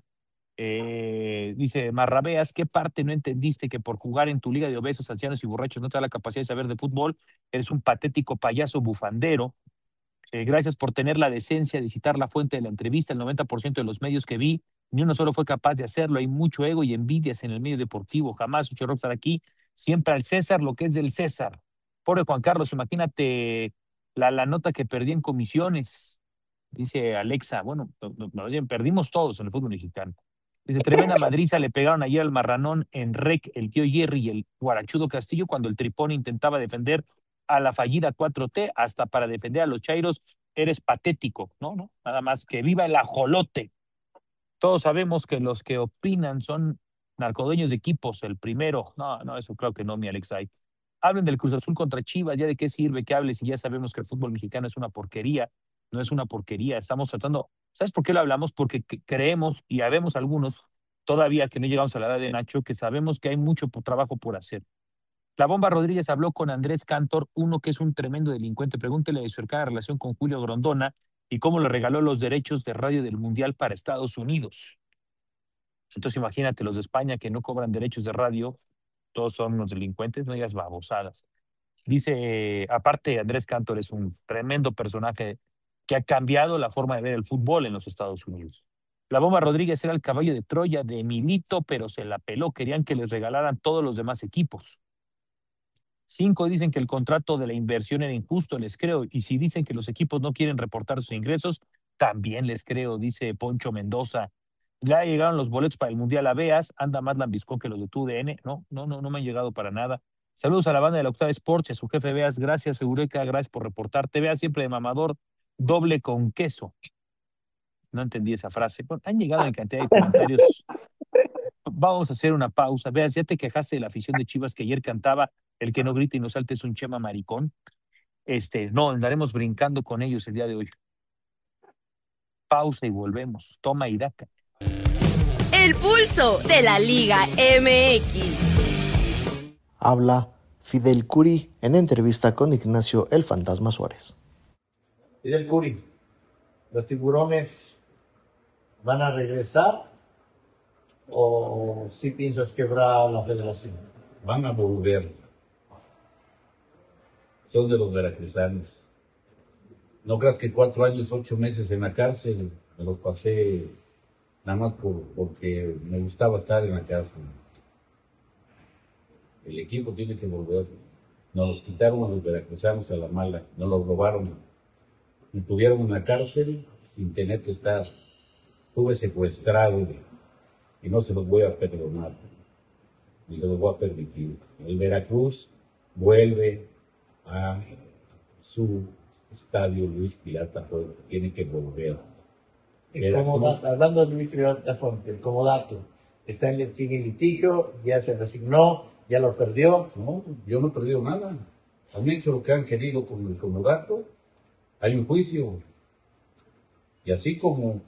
Dice Marrabeas, ¿qué parte no entendiste que por jugar en tu liga de obesos, ancianos y borrachos no te da la capacidad de saber de fútbol? Eres un patético payaso bufandero. Gracias por tener la decencia de citar la fuente de la entrevista. El 90% de los medios que vi, ni uno solo fue capaz de hacerlo. Hay mucho ego y envidias en el medio deportivo. Jamás escuché rockstar aquí. Siempre al César lo que es del César. Pobre Juan Carlos, imagínate la nota que perdí en comisiones. Dice Alexa, bueno, perdimos todos en el fútbol mexicano. Dice, tremenda madriza le pegaron ayer al marranón en Rec, el tío Jerry y el guarachudo Castillo cuando el Tripón intentaba defender a la fallida 4T, hasta para defender a los chairos, eres patético, ¿no? Nada más que viva el ajolote. Todos sabemos que los que opinan son narcodueños de equipos, el primero. No, eso creo que no, mi Alexay. Hablen del Cruz Azul contra Chivas, ¿ya de qué sirve que hables? Y ya sabemos que el fútbol mexicano es una porquería. No es una porquería, estamos tratando... ¿Sabes por qué lo hablamos? Porque creemos, y habemos algunos todavía que no llegamos a la edad de Nacho, que sabemos que hay mucho trabajo por hacer. La Bomba Rodríguez habló con Andrés Cantor, uno que es un tremendo delincuente. Pregúntele de su cercana relación con Julio Grondona y cómo le regaló los derechos de radio del Mundial para Estados Unidos. Entonces imagínate, los de España que no cobran derechos de radio, todos son unos delincuentes, no digas babosadas. Dice, aparte Andrés Cantor es un tremendo personaje que ha cambiado la forma de ver el fútbol en los Estados Unidos. La Bomba Rodríguez era el caballo de Troya de Milito, pero se la peló. Querían que les regalaran todos los demás equipos. 5 dicen que el contrato de la inversión era injusto, les creo. Y si dicen que los equipos no quieren reportar sus ingresos, también les creo, dice Poncho Mendoza. Ya llegaron los boletos para el Mundial Aveas, anda más lambiscón que los de TUDN. No me han llegado para nada. Saludos a la banda de la Octava Sports, a su jefe Veas. Gracias, Eureka, gracias por reportarte. Veas siempre de mamador, doble con queso. No entendí esa frase. Bueno, han llegado en cantidad de comentarios. Vamos a hacer una pausa. Veas, ya te quejaste de la afición de Chivas que ayer cantaba el que no grita y no salte es un chema maricón. No, andaremos brincando con ellos el día de hoy. Pausa y volvemos. Toma y daca. El pulso de la Liga MX. Habla Fidel Curi en entrevista con Ignacio El Fantasma Suárez. Fidel Curi, ¿los tiburones van a regresar o si piensas quebrar la federación? Van a volver. Son de los veracruzanos. No creas que 4 años, 8 meses en la cárcel me los pasé nada más porque me gustaba estar en la cárcel. El equipo tiene que volver. Nos los quitaron a los veracruzanos a la mala, nos los robaron. Me tuvieron en la cárcel sin tener que estar. Estuve secuestrado y no se los voy a perdonar, ni se los voy a permitir. El Veracruz vuelve a su estadio Luis Pirata Fuente, tiene que volver. Hablando de Luis Pirata Fuente, como dato, está en litigio, ya se resignó, ya lo perdió. No, yo no he perdido nada. Han hecho lo que han querido con el gato. Hay un juicio. Y así como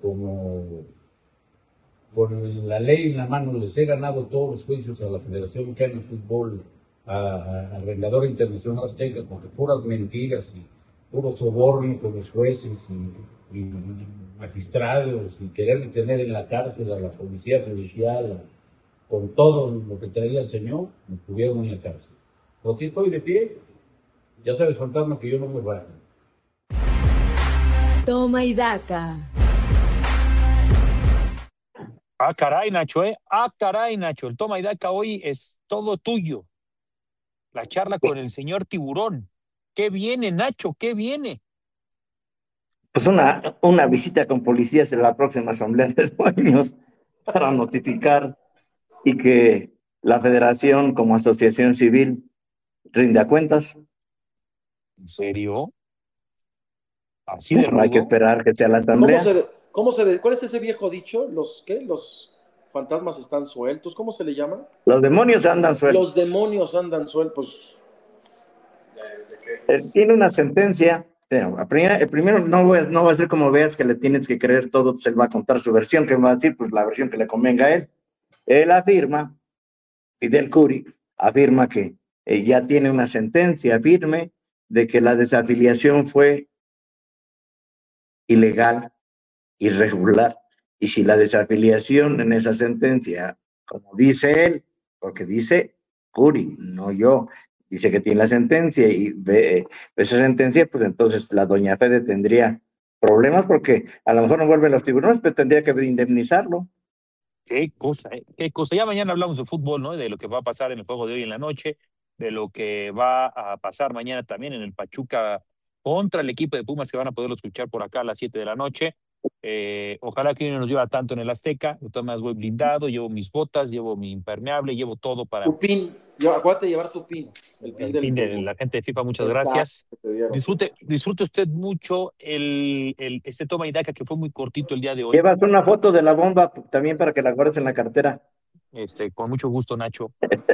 con la ley en la mano les he ganado todos los juicios a la Federación Mexicana de Fútbol, al Vengador Internacional Azteca, porque puras mentiras y puro soborno con los jueces y magistrados y querer tener en la cárcel a la policía judicial, con todo lo que traía el señor, me tuvieron en la cárcel. Porque estoy de pie, ya sabes, fantasma, que yo no me bajo. Toma y daca. Ah, caray, Nacho, ¿eh? Ah, caray, Nacho. El toma y daca hoy es todo tuyo. La charla con el señor Tiburón. ¿Qué viene, Nacho? ¿Qué viene? Pues una visita con policías en la próxima asamblea de dueños para notificar y que la federación como asociación civil rinda cuentas. ¿En serio? ¿Así de rudo? Hay que esperar que sea la asamblea. ¿Cuál es ese viejo dicho? ¿Los fantasmas están sueltos? ¿Cómo se le llama? Los demonios andan sueltos. Los demonios andan sueltos. Tiene una sentencia. El primero no va a ser como veas que le tienes que creer todo, pues él va a contar su versión, que va a decir, pues la versión que le convenga a él. Él afirma, Fidel Curi afirma que ya tiene una sentencia firme de que la desafiliación fue ilegal, irregular, y si la desafiliación en esa sentencia, como dice él, porque dice Curi, no yo, dice que tiene la sentencia y ve esa sentencia, pues entonces la doña Fede tendría problemas porque a lo mejor no vuelven los tiburones, pero tendría que indemnizarlo. Qué cosa, ¿eh? Qué cosa. Ya mañana hablamos de fútbol, ¿no? De lo que va a pasar en el juego de hoy en la noche, de lo que va a pasar mañana también en el Pachuca contra el equipo de Pumas, que van a poderlo escuchar por acá a las 7 de la noche. Ojalá que no nos lleva tanto en el Azteca. De todas maneras voy blindado, llevo mis botas, llevo mi impermeable, llevo todo para... Tu pin. Acuérdate de llevar tu pin. El pin de la gente de FIFA, muchas Exacto. Gracias. Disfrute usted mucho este toma y daca que fue muy cortito el día de hoy. Llevas una foto de la bomba también para que la guardes en la cartera. Con mucho gusto, Nacho.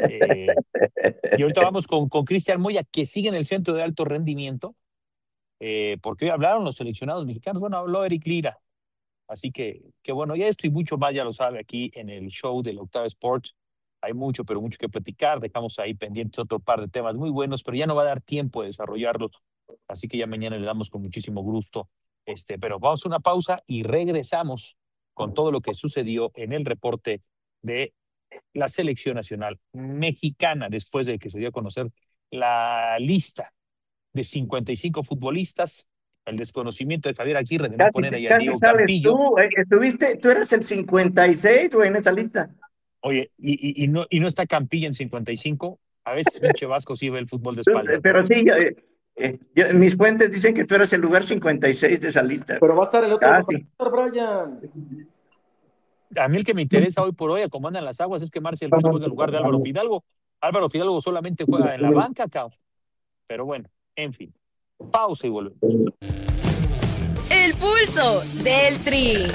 Y ahorita vamos con Cristian Moya, que sigue en el centro de alto rendimiento, porque hoy hablaron los seleccionados mexicanos. Bueno, habló Eric Lira. Así que bueno, ya esto y mucho más ya lo sabe aquí en el show de la Octava Sports. Hay mucho, pero mucho que platicar. Dejamos ahí pendientes otro par de temas muy buenos, pero ya no va a dar tiempo de desarrollarlos. Así que ya mañana le damos con muchísimo gusto. Pero vamos a una pausa y regresamos con todo lo que sucedió en el reporte de la selección nacional mexicana después de que se dio a conocer la lista de 55 futbolistas. El desconocimiento de Javier Aguirre de no poner ahí a Diego Campillo. Tú eres el 56, güey, en esa lista. Oye, y no está Campillo en 55. A veces pinche Vasco sí ve el fútbol de espaldas. Pero sí, mis fuentes dicen que tú eres el lugar 56 de esa lista. Pero va a estar el otro, Brian. A mí el que me interesa hoy por hoy, a cómo andan las aguas, es que Marcel Ruiz juega en lugar de Álvaro Fidalgo. Álvaro Fidalgo solamente juega en la banca, cabrón. Pero bueno, en fin. Pausa y volvemos. El pulso del Tri.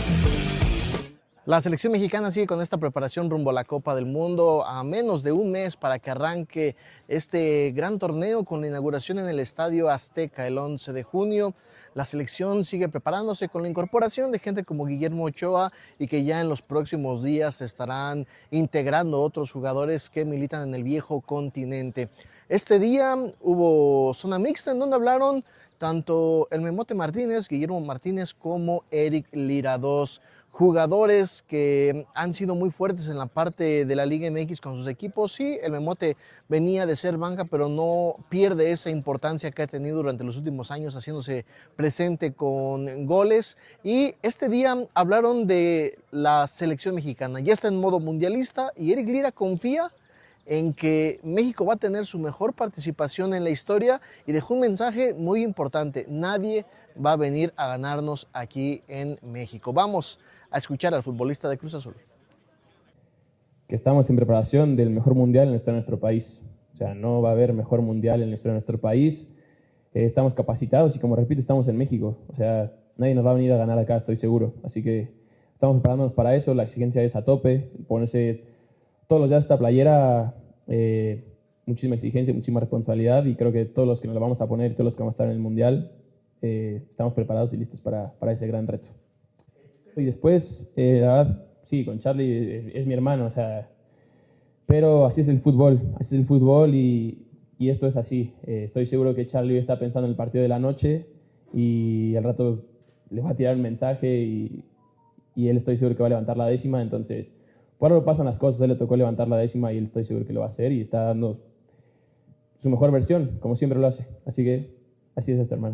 La selección mexicana sigue con esta preparación rumbo a la Copa del Mundo a menos de un mes para que arranque este gran torneo con la inauguración en el Estadio Azteca el 11 de junio. La selección sigue preparándose con la incorporación de gente como Guillermo Ochoa y que ya en los próximos días se estarán integrando otros jugadores que militan en el viejo continente. Este día hubo zona mixta en donde hablaron tanto el Memote Martínez, Guillermo Martínez, como Eric Lira, dos jugadores que han sido muy fuertes en la parte de la Liga MX con sus equipos. Sí, el Memote venía de ser banca, pero no pierde esa importancia que ha tenido durante los últimos años, haciéndose presente con goles. Y este día hablaron de la selección mexicana. Ya está en modo mundialista y Eric Lira confía en que México va a tener su mejor participación en la historia y dejó un mensaje muy importante: nadie va a venir a ganarnos aquí en México. Vamos a escuchar al futbolista de Cruz Azul. Que estamos en preparación del mejor mundial en la historia de nuestro país. O sea, no va a haber mejor mundial en la historia de nuestro país. Estamos capacitados y, como repito, estamos en México. O sea, nadie nos va a venir a ganar acá, estoy seguro. Así que estamos preparándonos para eso. La exigencia es a tope. Ponerse todos los días esta playera, muchísima exigencia, muchísima responsabilidad, y creo que todos los que nos la vamos a poner, todos los que vamos a estar en el mundial, estamos preparados y listos para ese gran reto. Y después, la verdad, sí, con Charlie es mi hermano, o sea, pero así es el fútbol y esto es así. Estoy seguro que Charlie está pensando en el partido de la noche y al rato le va a tirar un mensaje y él, estoy seguro que va a levantar la décima. Entonces, por algo pasan las cosas. Él le tocó levantar la décima y él, estoy seguro que lo va a hacer y está dando su mejor versión, como siempre lo hace. Así que así es este hermano.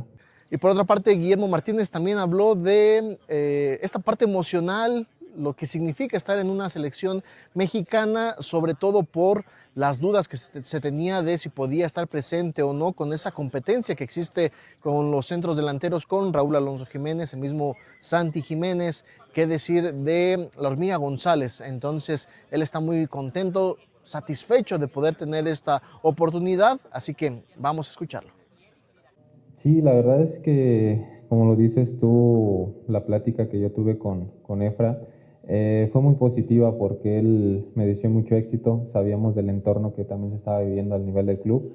Y por otra parte, Guillermo Martínez también habló de esta parte emocional, lo que significa estar en una selección mexicana, sobre todo por las dudas que se tenía de si podía estar presente o no con esa competencia que existe con los centros delanteros, con Raúl Alonso Jiménez, el mismo Santi Jiménez, qué decir de la Hormiga González. Entonces, él está muy contento, satisfecho de poder tener esta oportunidad, así que vamos a escucharlo. Sí, la verdad es que, como lo dices tú, la plática que yo tuve con Efra fue muy positiva porque él me deseó mucho éxito. Sabíamos del entorno que también se estaba viviendo al nivel del club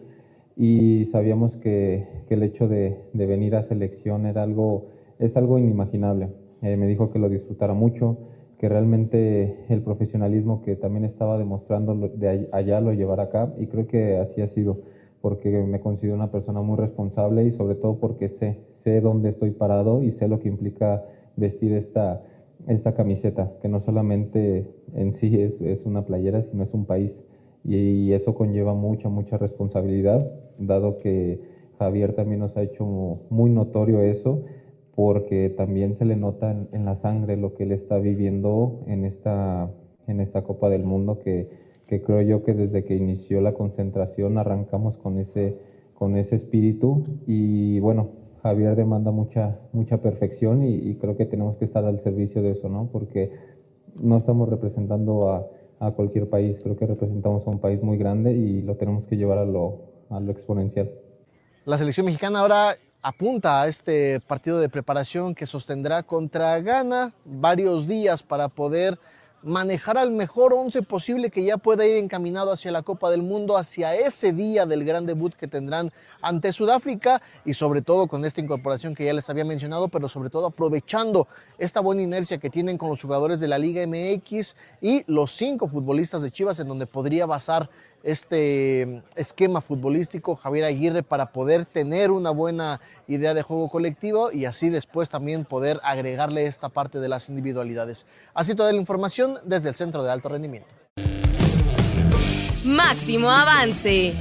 y sabíamos que el hecho de venir a selección es algo inimaginable. Me dijo que lo disfrutara mucho, que realmente el profesionalismo que también estaba demostrando de allá lo llevara acá, y creo que así ha sido, porque me considero una persona muy responsable y sobre todo porque sé dónde estoy parado y sé lo que implica vestir esta camiseta, que no solamente en sí es una playera, sino es un país, y eso conlleva mucha responsabilidad, dado que Javier también nos ha hecho muy notorio eso, porque también se le nota en la sangre lo que él está viviendo en esta Copa del Mundo, que creo yo que desde que inició la concentración arrancamos con ese espíritu. Y bueno, Javier demanda mucha perfección y creo que tenemos que estar al servicio de eso, ¿no? Porque no estamos representando a cualquier país, creo que representamos a un país muy grande y lo tenemos que llevar a lo exponencial. La selección mexicana ahora apunta a este partido de preparación que sostendrá contra Ghana, varios días para poder manejar al mejor 11 posible que ya pueda ir encaminado hacia la Copa del Mundo, hacia ese día del gran debut que tendrán ante Sudáfrica, y sobre todo con esta incorporación que ya les había mencionado, pero sobre todo aprovechando esta buena inercia que tienen con los jugadores de la Liga MX y los 5 futbolistas de Chivas, en donde podría basar este esquema futbolístico Javier Aguirre, para poder tener una buena idea de juego colectivo y así después también poder agregarle esta parte de las individualidades. Así toda la información desde el Centro de Alto Rendimiento. Máximo Avance.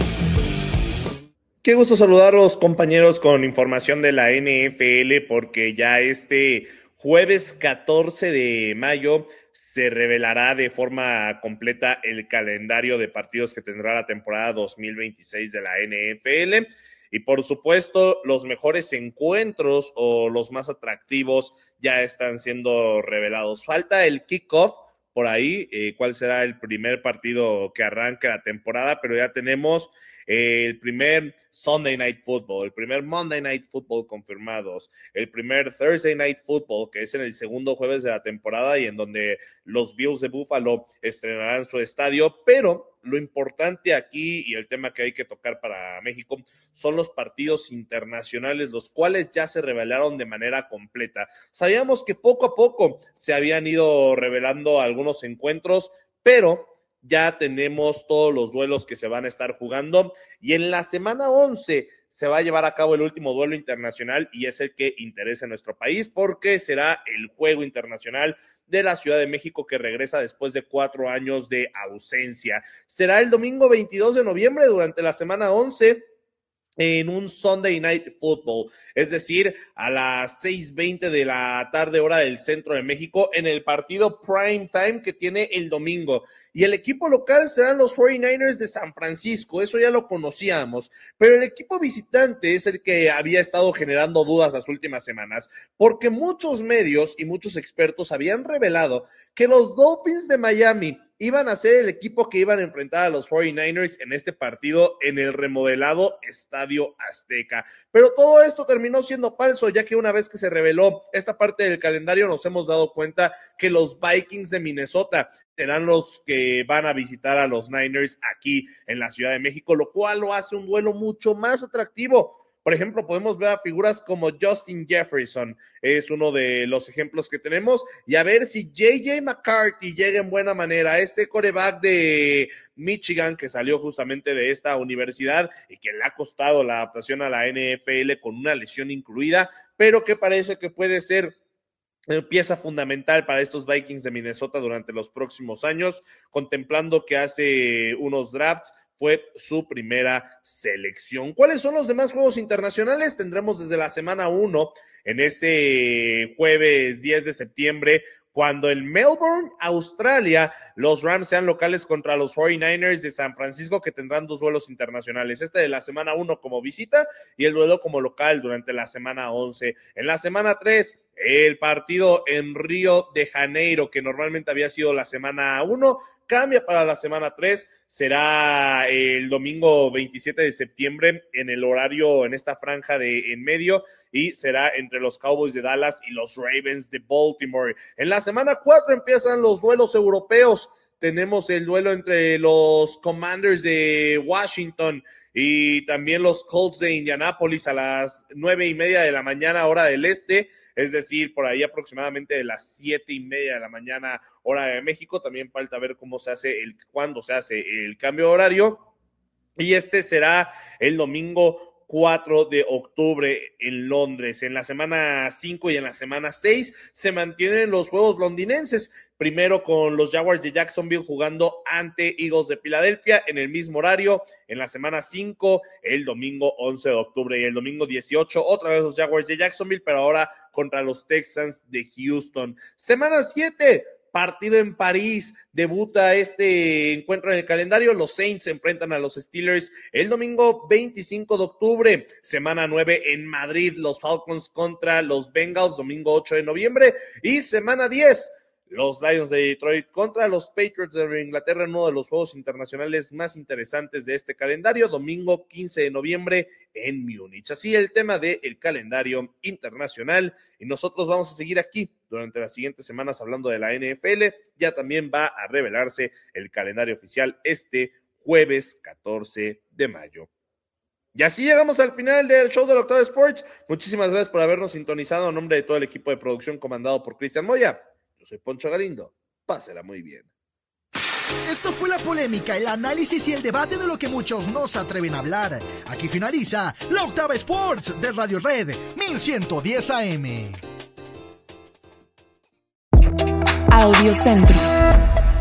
Qué gusto saludarlos, compañeros, con información de la NFL, porque ya este jueves 14 de mayo se revelará de forma completa el calendario de partidos que tendrá la temporada 2026 de la NFL. Y por supuesto, los mejores encuentros o los más atractivos ya están siendo revelados. Falta el kickoff por ahí, cuál será el primer partido que arranque la temporada, pero ya tenemos el primer Sunday Night Football, el primer Monday Night Football confirmados, el primer Thursday Night Football, que es en el segundo jueves de la temporada y en donde los Bills de Buffalo estrenarán su estadio. Pero lo importante aquí y el tema que hay que tocar para México son los partidos internacionales, los cuales ya se revelaron de manera completa. Sabíamos que poco a poco se habían ido revelando algunos encuentros, pero ya tenemos todos los duelos que se van a estar jugando, y en la semana 11 se va a llevar a cabo el último duelo internacional, y es el que interesa a nuestro país, porque será el Juego Internacional de la Ciudad de México, que regresa después de 4 años de ausencia. Será el domingo 22 de noviembre durante la semana 11, en un Sunday Night Football, es decir, a las 6:20 de la tarde, hora del centro de México, en el partido prime time que tiene el domingo. Y el equipo local serán los 49ers de San Francisco, eso ya lo conocíamos, pero el equipo visitante es el que había estado generando dudas las últimas semanas, porque muchos medios y muchos expertos habían revelado que los Dolphins de Miami iban a ser el equipo que iban a enfrentar a los 49ers en este partido en el remodelado Estadio Azteca. Pero todo esto terminó siendo falso, ya que una vez que se reveló esta parte del calendario nos hemos dado cuenta que los Vikings de Minnesota serán los que van a visitar a los Niners aquí en la Ciudad de México, lo cual lo hace un duelo mucho más atractivo. Por ejemplo, podemos ver a figuras como Justin Jefferson, es uno de los ejemplos que tenemos, y a ver si J.J. McCarthy llega en buena manera, este quarterback de Michigan que salió justamente de esta universidad y que le ha costado la adaptación a la NFL con una lesión incluida, pero que parece que puede ser pieza fundamental para estos Vikings de Minnesota durante los próximos años, contemplando que hace unos drafts fue su primera selección. ¿Cuáles son los demás juegos internacionales? Tendremos desde la semana 1, en ese jueves 10 de septiembre, cuando en Melbourne, Australia, los Rams sean locales contra los 49ers de San Francisco, que tendrán 2 duelos internacionales. Este de la semana 1 como visita y el duelo como local durante la semana 11. En la semana 3, el partido en Río de Janeiro, que normalmente había sido la semana 1, cambia para la semana 3, será el domingo 27 de septiembre en el horario, en esta franja de en medio, y será entre los Cowboys de Dallas y los Ravens de Baltimore. En la semana 4 empiezan los duelos europeos. Tenemos el duelo entre los Commanders de Washington y también los Colts de Indianápolis a las 9:30 de la mañana, hora del este, es decir, por ahí aproximadamente de las 7:30 de la mañana, hora de México. También falta ver cuándo se hace el cambio de horario. Y este será el domingo 4 de octubre en Londres. En la semana 5 y en la semana 6 se mantienen los juegos londinenses, primero con los Jaguars de Jacksonville jugando ante Eagles de Filadelfia en el mismo horario. En la semana 5, el domingo 11 de octubre, y el domingo 18, otra vez los Jaguars de Jacksonville, pero ahora contra los Texans de Houston. Semana 7, partido en París, debuta este encuentro en el calendario. Los Saints se enfrentan a los Steelers el domingo 25 de octubre. Semana 9 en Madrid, los Falcons contra los Bengals, domingo 8 de noviembre. Y semana 10, los Lions de Detroit contra los Patriots de Inglaterra, uno de los juegos internacionales más interesantes de este calendario, domingo 15 de noviembre en Múnich. Así el tema del calendario internacional, y nosotros vamos a seguir aquí durante las siguientes semanas hablando de la NFL. Ya también va a revelarse el calendario oficial este jueves 14 de mayo. Y así llegamos al final del show de la Octava Sports. Muchísimas gracias por habernos sintonizado. En nombre de todo el equipo de producción comandado por Cristian Moya, yo soy Poncho Galindo. Pásela muy bien. Esto fue la polémica, el análisis y el debate de lo que muchos no se atreven a hablar. Aquí finaliza la Octava Sports de Radio Red 1110 AM. Audio Centro.